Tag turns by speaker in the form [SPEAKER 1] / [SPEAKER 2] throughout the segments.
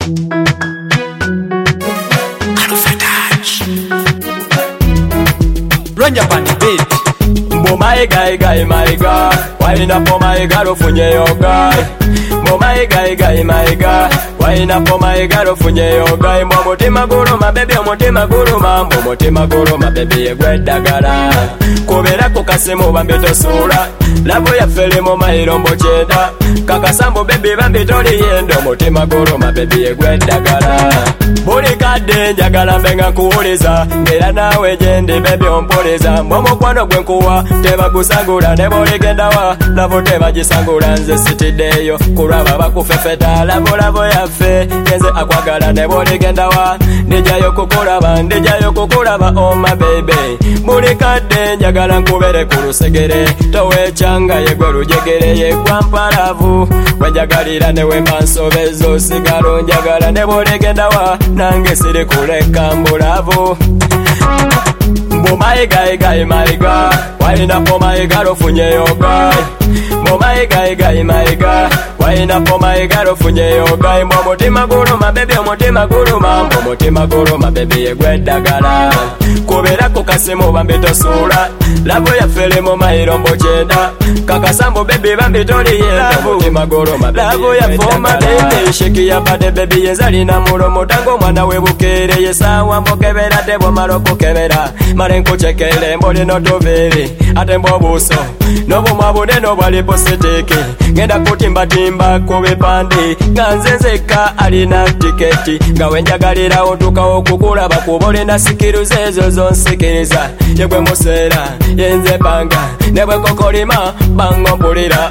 [SPEAKER 1] Ranja pani beat.
[SPEAKER 2] Mo my guy, my guy. Wine up on my girl funye yo guy. Mo my guy, my guy. Wine up on my girl funye yo guy. Mo mutima guru my baby, mutima guru mambo, mutima guru my baby egwedda gala. Kubera kukasimu bambito sura. Lavo ya fele mo mairombo cheda. Kakasambo baby bambito liyendo, mutima guru my baby egwedda gala. Buli kadde njagala mbenga kuwuliza, ngera nawe gyendi baby ompuliriza. Mwomukwano gwe nkuwa tebagusangula, ne bw'oligenda wa lavo tebagisangula. Nze sitiddeyo kulwaba bakufefeta, lavo yaffe yenze akwagala. Ne bw'oligenda wa ndijayo kukulaba oh my baby. Buli kadde njagala nkubere ku lusegere, towekyanga yegwe lujegere yegwa mpalavu. Wenjagalira ne wemba nsobeza osigala onjagala. Ne bw'oligenda wa nange siri kuleka mbulavu. Mo my guy, my guy. Wine up on my girl ofunye yo guy. Mo my guy, my guy. Wine up on my girl ofunye yo guy. Mo mutima guru my baby, mutima guru mambo, mutima guru my baby egwedda gala. Kubera kukasimu bambito sura, lavo ya fele mo mairombo cheda. Kakasambo baby bambito liyenda, mutima guru my baby lavo ya foma baby. Shake ya bade baby yenzali na mulomo tango mwana we bukere yesawa mbokebera tebo maroko kebera. Marenko chekele mbole no toveri ate mbobuso nobu mabune no bali positeke. Ngenda kutimba kobe pande ganzenzeka alina tiketi. Gawe njagalira otuka okukulaba kubole na sikiru zezo zonsikiriza. Yegwe musera yenze banga nebwe kokolima bango mpulira.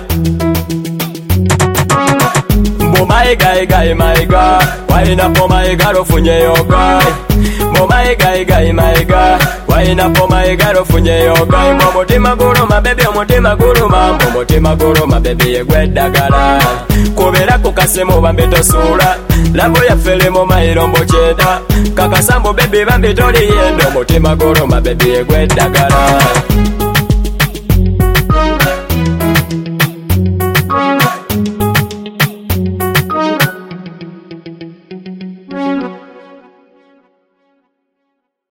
[SPEAKER 2] Mo my guy, my guy. Wine up on my girl ofunye yo guy. Mo my guy, my guy. Wine up on my girl ofunye yo guy. Mo mutima guru my baby, mutima guru mambo, mutima guru my baby egwedda gala. Kubera kukasimu bambito sura, lavo ya fele mo mairombo cheda. Kakasambo baby bambito liyendo, mutima guru my baby egwedda gala.